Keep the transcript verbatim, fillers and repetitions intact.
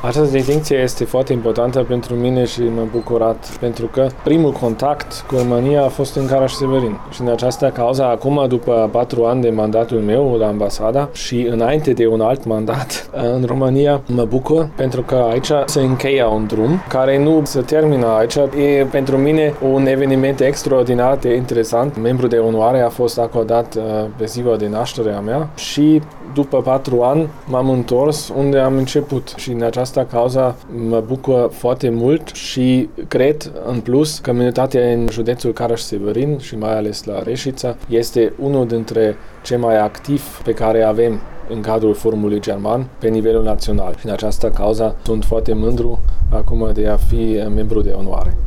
Această distinție este foarte importantă pentru mine și m-am bucurat pentru că primul contact cu România a fost în Caraș-Severin. Și în această cauza, acum, după patru ani de mandatul meu la ambasada și înainte de un alt mandat în România, mă bucur pentru că aici se încheie un drum care nu se termină aici. E pentru mine un eveniment extraordinar de interesant. Membru de onoare a fost acordat pe ziua de naștere a mea și după patru ani m-am întors unde am început și în această cauză mă bucur foarte mult și cred în plus că comunitatea în județul Caraș-Severin și mai ales la Reșița este unul dintre cei mai activi pe care avem în cadrul Forumului German pe nivelul național. Și în această cauză sunt foarte mândru acum de a fi membru de onoare.